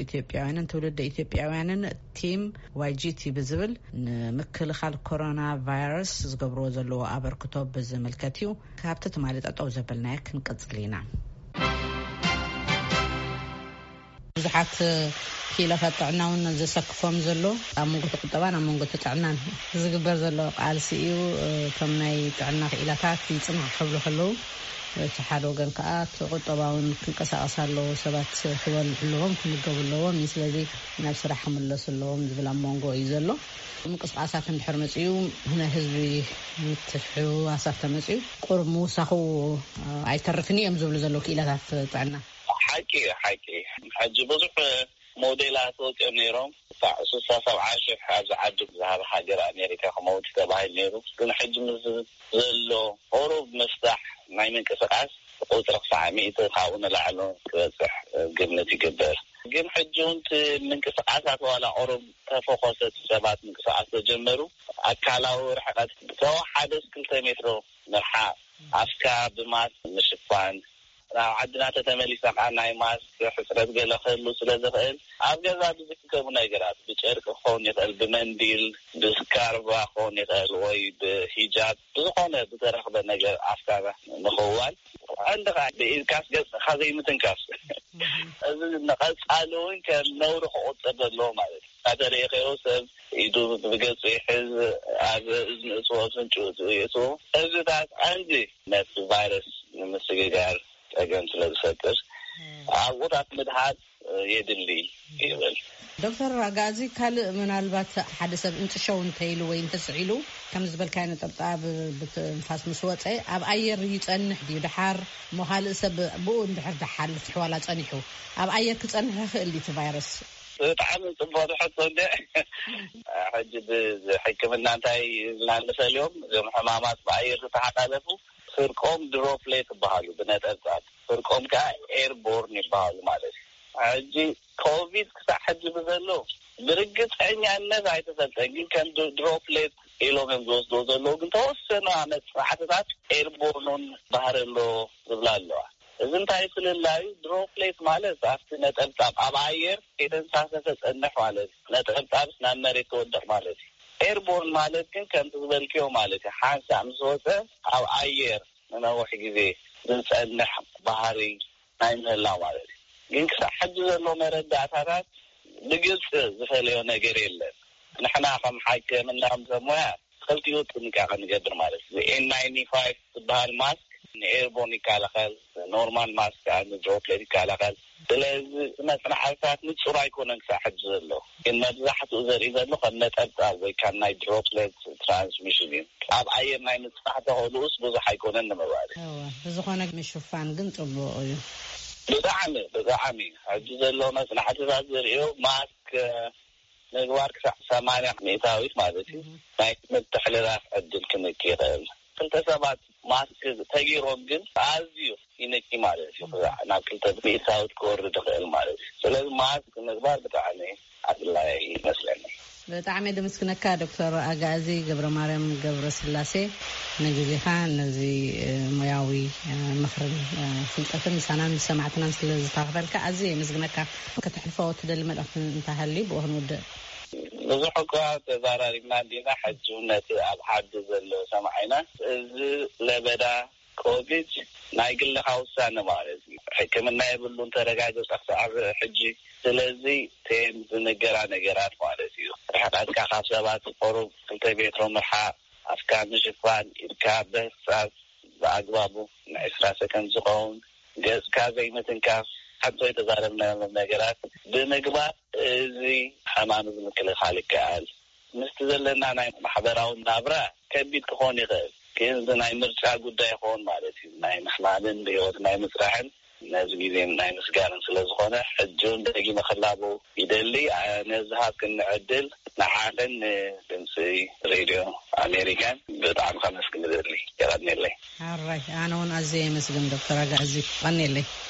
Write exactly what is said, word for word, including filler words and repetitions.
ኢትዮጵያውያንን ትውልደ ኢትዮጵያውያንን ቲም ዋይጂቲ ብዝብል ምክልኻል ኮሮና ቫይረስ ዝገብሮ ዘለዎ አበርክቶ ብዝምልከትዩ ካብቲ ትማሊ ጠጠው ዘበልናየ ክንቀጽሊና ብዙሓት ኪሎታት ጥዕናውን ዘሰክፎም ዘሎ ኣብ መንጎ ቁጠባን ኣብ መንጎ ጥዕናን ዝግበር ዘሎ ቃልሲ እዩ ከም ናይ ጥዕና ክኢላታት ይጽንዕ ክብሉ ከለው ተሓደ ወገን ከዓ ቁጠባውን ክንቀሳቀሳለዎ ሰባት ክበልዕሎም ክምገቡለዎም ስለዚ ናብ ስራሕ ክምለሱለዎም ዝብል ኣብ መንጎ እዩ ዘሎ ምንቅስቃሳት እንድሕር መፅዩ ናይ ህዝቢ ምትሕውዋሳት ተመፅዩ ቁርብ ምውሳኹ ኣይተርፍኒ እዮም ዝብሉ ዘሎ ክኢላታት ጥዕና حكي حكي حج بزح موديلات وكنيرهم فعسوسا سبعة شيء هذا عدد ذهب حجر أمريكا خمود تبعي نيرو كن حج مزلو أوروب مفتاح ما يمكن كسقاس وترك سامي تخاونا لعلون كسح قبلتي قبر جم حجون من كسقاسات ولا أوروب تفوقست سبات من كسقاس تجمروا أكلاو رحلات سوا حدث كل تمترو مرحا أفكار بماس مشفان عدنا تتملي سقعنا ماسك حسرت قال خلو سلازقل أبجزا بذكرنا يقرأ بشرك خون يتقل بمنديل بسكاربا خون يتقل وي بحجاب بخونة بترخ بنجر أفكار مخوال عندك بإنكاس جس خزيمة إنكاس نقص قالوين كان نورخ أطبق له مالك هذا ريقي أوسف يدوب بقص يحز هذا إذن أسوأ سنشوز ويسو هذا عندي نفس الفيروس المسيقار أجنس للسكر عودات مدحات يدلي يقول دكتور غازي قال من البات حدث انت شو انتيلو وين تسعيلو كم زبل كان طبطاب بتنفاس مسوطي اب اير يصنح دي دحار مخال سب بو اندحر دحال حوالا صنيحو اب اير كصنح خلي فيروس تعمل طباط حتى حجب حكمنا انتي لانس اليوم يوم حمامات باير تحققوا فرقوم دروبليت بحالو بنتقطع فرقوم كا ايربورن يبحالو ማለት አጂ ኮቪድ ከሳሐጅ በዘለው ድርግት እኛነት አይተሰጠኝ ግን ከን ድሮፕሌት ኢሎመም ዶስ ዶዘሎ ግን ተወሰነ አመት ሰዓታት ኤርቦርኑን ባህርሎ ዝብላለው እዝን ታይፍልላይ ድሮፕሌት ማለት አፍት ነጠብጣብ አባየር የተንሳሰሰ ጸነህ ማለት ነጠብጣብ ናመሬት ወደቅ ማለት ኤርቦርን ማለት ግን ከንቱ ዝበልኪው ማለት ሓንሳ ምሶተ ኣብ አየር ነው ጊዜ ዝጸነህ ባህሪ ናይመላ ማለት ግን ከሳሐጅ ዘሎ መረዳታታት ንግልጽ ዝፈልዮ ነገር የለን ንሕና ከም ሓከምና ከምሰሙያ خلتيو ጥንቃቄ ንገብር ማለት ኤን ናይንቲ ፋይቭ ዝበሃል ማስክ ኤርቦርን ይከላኸል ኖርማል ማስክ አንድ ድሮፕሌት ይከላኸል ስለዚህ መጽናዕታት ንጹር አይኮነን ከሳሐጅ ዘሎ ግን መብዛሕትኡ ዘርኢ ዘሎ ከነጠብጣብ ወይ ከናይ ድሮፕሌት ትራንስሚሽን ኣብ ኣየር ናይ ምጽናዕ ተሆሉስ ብዙሕ አይኮነን ንምባል ዝኾነ ምሽፋን ግን ጽቡቕ እዩ ብጣዕሚ ብጣዕሚ ሕጂ ዘሎ መጽናዕታት ዘርእዮ ማስክ ምግባር ክሳዕ ሰማንያ ሚእታዊት ማለት እዩ ናይ ምትሕልላፍ ዕድል ክንክእ ይኽእል ክልተ ሰባት ማስክ ተገይሮም ግን ኣዝዩ ይነኪ ማለት እዩ ናብ ክልተ ሚእታዊት ክወርድ ይኽእል ማለት እዩ ስለዚ ማስክ ምግባር ብጣዕሚ ኣድላይ ይመስለኒ በጣም ደምስክነካ ዶክተር አጋዚ ገብረ ማርያም ገብረ ስላሴ ነግዜኻ ነዚ ሙያዊ ምኽርን ፍልጠትን ሰናን ሰማዕትናን ስለዝተኸፈልካ ኣዝየ ምስግነካ ከተሕልፈው ትደሊ መልእኽቲ እንተሃሊ ብወህን ወደ ብዙሕ እኳ ተዛራሪብና ዲና ሕጅውነት ኣብ ዓዲ ዘሎ ሰማዕና እዚ ለበዳ ኮቪድ ናይ ግልኻ ውሳነ ማለት እዩ ሕክምና የብሉን ተረጋገፀ ክሳብ ሕጂ ስለዚ ቴም ዝነገራ ነገራት ማለት እዩ ርሕቀትካ ካብ ሰባት ቁሩብ ክልተ ሜትሮ ምርሓቅ ኣፍካ ምሽፋን ኢድካ በህሳብ ብኣግባቡ ንዕስራ ሰከንድ ዝኸውን ገጽካ ዘይምትንካፍ ሓንቶ የተዛረብናዮም ነገራት ብምግባር እዚ ሕማም ዝምክልኻል ይከኣል ምስቲ ዘለና ናይ ማሕበራዊ ናብራ ከቢድ ክኾን ይኽእል ግን ናይ ምርጫ ጉዳይ ይኾን ማለት እዩ ናይ ምሕማምን ብሂወት ናይ ምፅራሕን ነዚ ጊዜ ናይ ምስጋርን ስለዝኾነ ሕጂውን ደጊ መኸላቡ ይደሊ ነዝሃብ ክንዕድል ንዓኸን ድምፂ ሬድዮ ኣሜሪካን ብጣዕሚ ከመስግን ይደሊ ይቐኒለይ ኣራይ ኣነ እውን ኣዝየ መስግን ዶክተር ኣጋዚ ቀኒለይ